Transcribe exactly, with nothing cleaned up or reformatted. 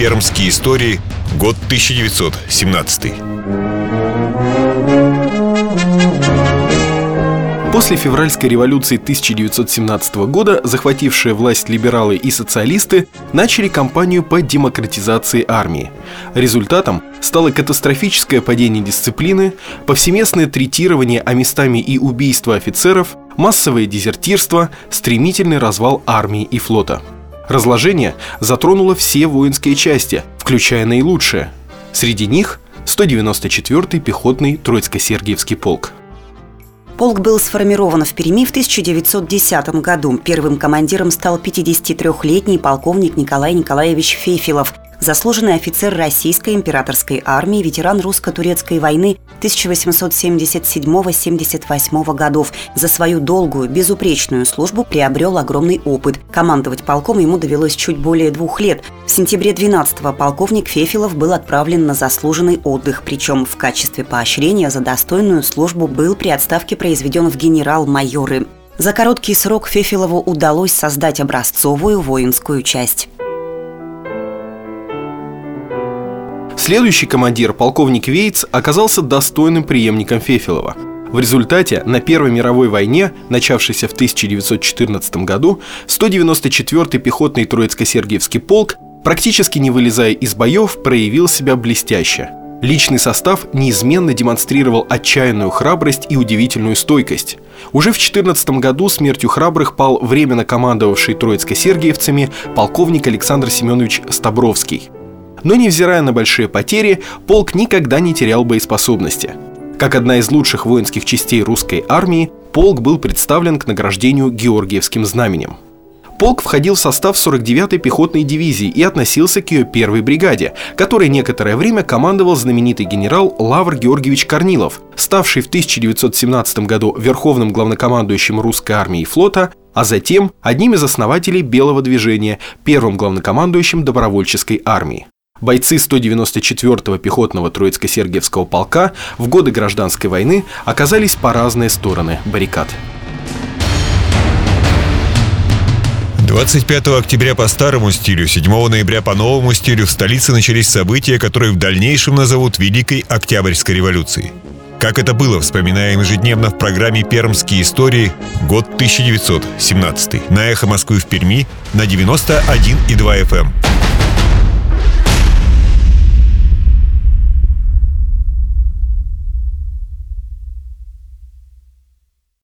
«Пермские истории», год тысяча девятьсот семнадцатый. После февральской революции тысяча девятьсот семнадцатого года захватившие власть либералы и социалисты начали кампанию по демократизации армии. Результатом стало катастрофическое падение дисциплины, повсеместное третирование, а местами и убийство офицеров, массовое дезертирство, стремительный развал армии и флота. Разложение затронуло все воинские части, включая наилучшие. Среди них сто девяносто четвёртый пехотный Троицко-Сергиевский полк. Полк был сформирован в Перми в тысяча девятьсот десятом году. Первым командиром стал пятидесятитрёхлетний полковник Николай Николаевич Фефелов, заслуженный офицер Российской императорской армии, ветеран русско-турецкой войны тысяча восемьсот семьдесят седьмого — семьдесят восьмого годов. За свою долгую, безупречную службу приобрел огромный опыт. Командовать полком ему довелось чуть более двух лет. В сентябре двенадцатого полковник Фефелов был отправлен на заслуженный отдых, причем в качестве поощрения за достойную службу был при отставке произведен в генерал-майоры. За короткий срок Фефелову удалось создать образцовую воинскую часть. Следующий командир, полковник Вейц, оказался достойным преемником Фефелова. В результате на Первой мировой войне, начавшейся в тысяча девятьсот четырнадцатом году, сто девяносто четвёртый пехотный Троицко-Сергиевский полк, практически не вылезая из боев, проявил себя блестяще. Личный состав неизменно демонстрировал отчаянную храбрость и удивительную стойкость. Уже в две тысячи четырнадцатом году смертью храбрых пал временно командовавший Троицко-Сергиевцами полковник Александр Семенович Стобровский. Но, невзирая на большие потери, полк никогда не терял боеспособности. Как одна из лучших воинских частей русской армии, полк был представлен к награждению Георгиевским знаменем. Полк входил в состав сорок девятой пехотной дивизии и относился к ее первой бригаде, которой некоторое время командовал знаменитый генерал Лавр Георгиевич Корнилов, ставший в тысяча девятьсот семнадцатом году верховным главнокомандующим русской армии и флота, а затем одним из основателей Белого движения, первым главнокомандующим добровольческой армии. Бойцы сто девяносто четвёртого пехотного Троицко-Сергиевского полка в годы Гражданской войны оказались по разные стороны баррикад. двадцать пятого октября по старому стилю, седьмого ноября по новому стилю в столице начались события, которые в дальнейшем назовут Великой Октябрьской революцией. Как это было, вспоминаем ежедневно в программе «Пермские истории», год тысяча девятьсот семнадцатый. На Эхо Москвы в Перми на девяносто один и два эф эм.